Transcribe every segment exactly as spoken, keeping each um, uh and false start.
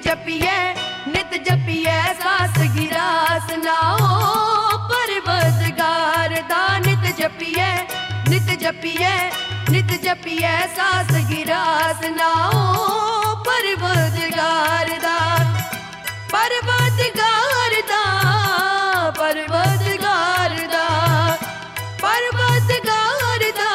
जपिए नित जपिए सास गिरास नाओ परवरदिगार दा नित जपिए नित जपिए नित जपिए सास गिरास नाओ परवरदिगार दा परवरदिगार दा परवरदिगार दा परवरदिगार दा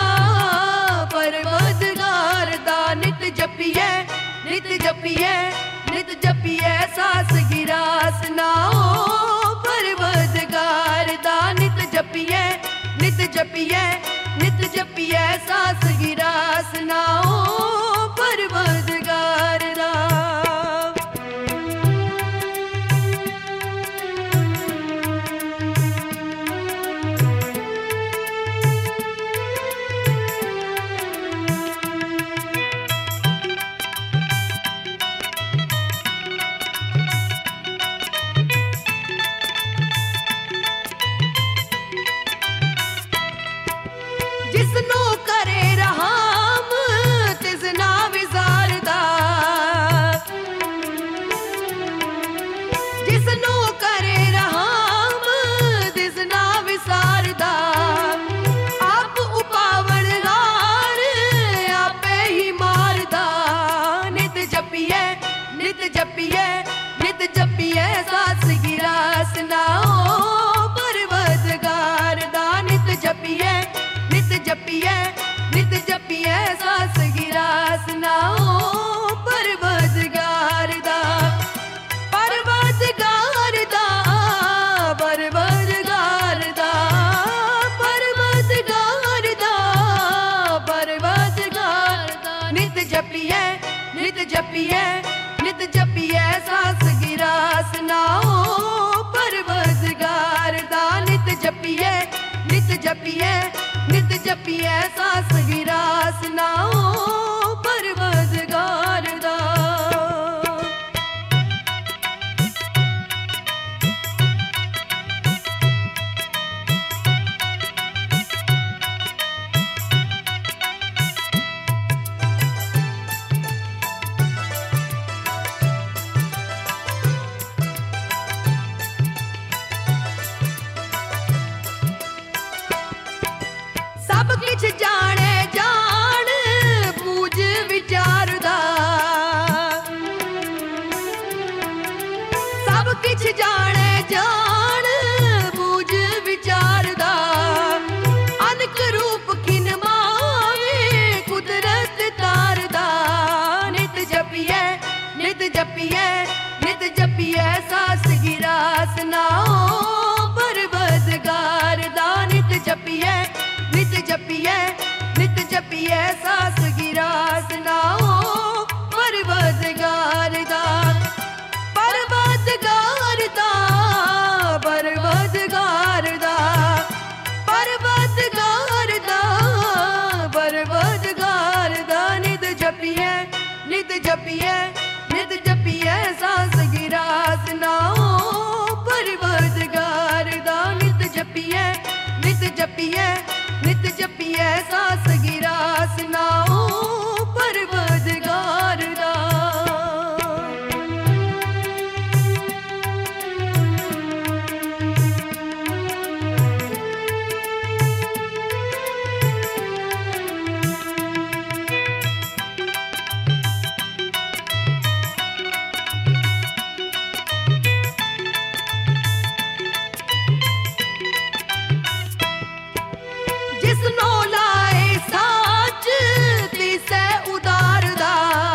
परवरदिगार दा नित जपिए नित जपिए नित जपिए सास गिरास नाओ परवरदिगार दा नित जपिए नित जपिए नित जपिए सास गिरास नाओ परवरदिगार दा। जिसनो करे रहाम तिसना विसारदा जिसनो करे रहाम तिसना विसारदा आप उपावण गार आपे ही मारदा नित जपिए नित जपिए नित जपिए सास गिरास नाओ परवरदिगार दा नित जपिए नित जपिए नित जपिए सास गिरास नाओ परवरदिगार दा परवरदिगार दा परवरदिगार दा परवरदिगार दा परवरदिगार दा नित जपिए नित जपिए नित जपिए सास गिरास नाओ परवरदिगार दा नित जपिए नित जपिए नित जपिए सास गिरास नाओ परवरदिगार दा। सब किछ जाने जान बूझ विचार दा सब किछ जाने जान बूझ विचार दा अनक रूप खिन मावे कुदरत तार दा नित जपिए नित जपिए नित जपिए सास गिरास नाओ परवरदिगार दा नित जपिए नित जपिए नित जपिए सास गिरास नाओ परवरदिगार दा परवरदिगार दा परवरदिगार दा परवरदिगार दा परवरदिगार दा नित जपिए नित जपिए नित जपिए सास गिरास नाओ परवरदिगार दा नित जपिए नित जपिए नित जपिए सास गिरास नाओ परवरदिगार दा। जिसनो लाए साच तिसे उदार दा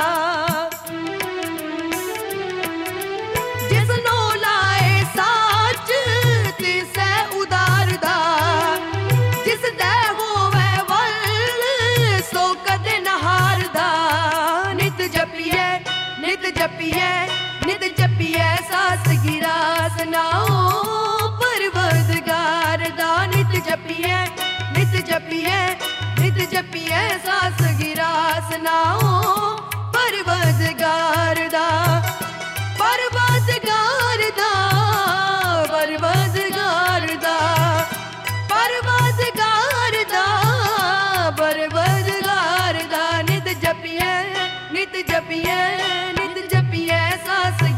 जिसनो लाए साच तिसे उदार दा जिस दे होवे वल सो कदे न हारदा नित जपिए नित जपिए नित जपिए सास गिरास नाओ परवरदिगार दा नित जपिए नित जपिए नित जपिए सास गिरास नाओ परवरदिगार दा परवरदिगार दा परवरदिगार दा परवरदिगार दा परवरदिगार दा नित जपिए नित जपिए नित जपिए सास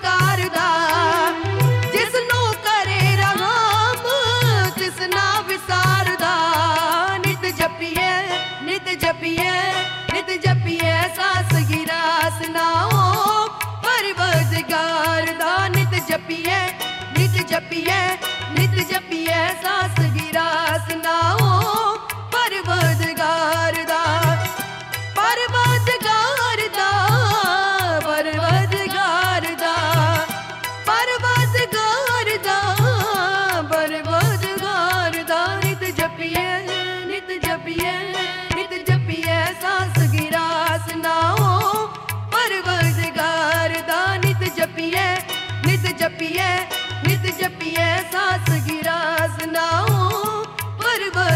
ਸਰਕਾਰ ਦਾ। ਜਿਸ ਨੂੰ ਕਰੇ ਰਾਮ ਤਿਸ ਨਾ ਵਿਸਾਰਦਾ। ਨਿਤ ਜਪੀਏ ਨਿਤ ਜਪੀਏ ਨਿਤ ਜਪੀਏ ਸਾਸ ਗਿਰਾ ਸੁਨਾਓ ਪਰਵਰਦਗਾਰ ਦਾ। ਨਿਤ ਜਪੀਏ ਨਿਤ ਜਪੀਏ ਨਿਤ ਜਪੀਏ ਸਾਸ ਗਿਰਾ ਸੁਨਾਓ ਪਰਵਰਦਗਾਰ ਦਾ। ਪਰਵਰਦਗਾਰ ਦਾ ਪਰਵਰਦਗਾਰ ਦਾ ਪਰਵਰਦਗਾਰ ਦਾ ਪਰਵਰਦਗਾਰ ਦਾ। ਨਿਤ ਜਪੀਏ ਨਿਤ ਜਪੀਏ ਨਿਤ ਜਪੀਏ ਸਾਸ ਗਿਰਾ ਸੁਨਾਓ ਪਰਵਰਦਗਾਰ ਦਾ। ਨਿਤ ਜਪੀਏ ਨਿਤ ਜਪੀਏ ਨਿਤ ਜਪੀਏ ਸਾਸ ਗਿਰਾ ਸੁਨਾਓ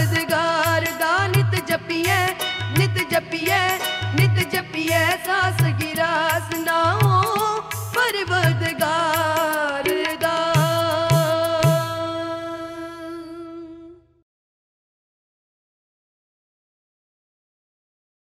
ਪਰਵਰਦਗਾਰ ਦਾ। ਨਿਤ ਜਪੀਏ ਨਿਤ ਜਪੀਏ ਨਿਤ ਜਪੀਏ ਸਾਸ